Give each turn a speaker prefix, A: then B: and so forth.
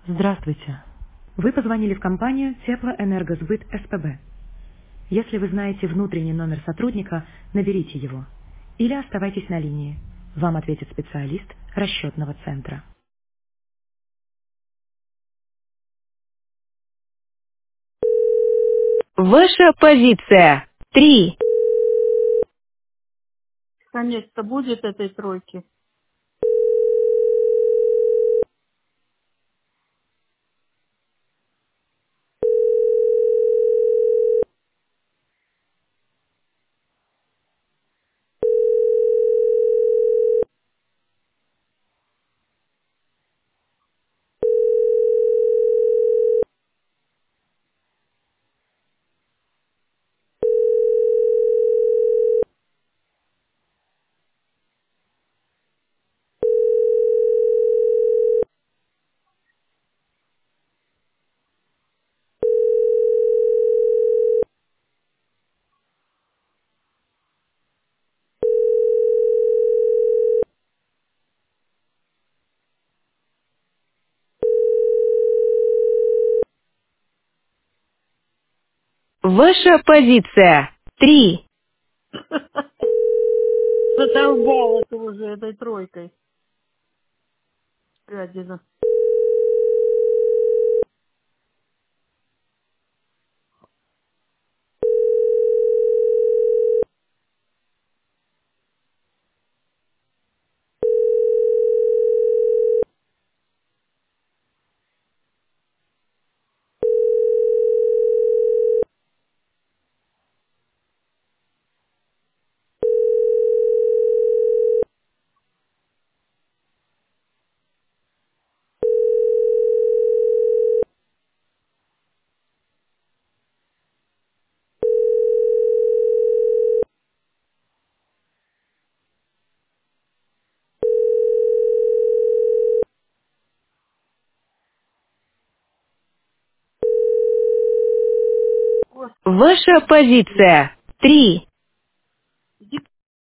A: Здравствуйте. Вы позвонили в компанию Теплоэнергосбыт СПБ. Если вы знаете внутренний номер сотрудника, наберите его. Или оставайтесь на линии. Вам ответит специалист расчетного центра. Ваша позиция. 3.
B: Конец-то будет этой тройки.
A: Ваша позиция. 3.
B: Задолбала ты уже этой тройкой. Гадина. Господи.
A: Ваша позиция. 3.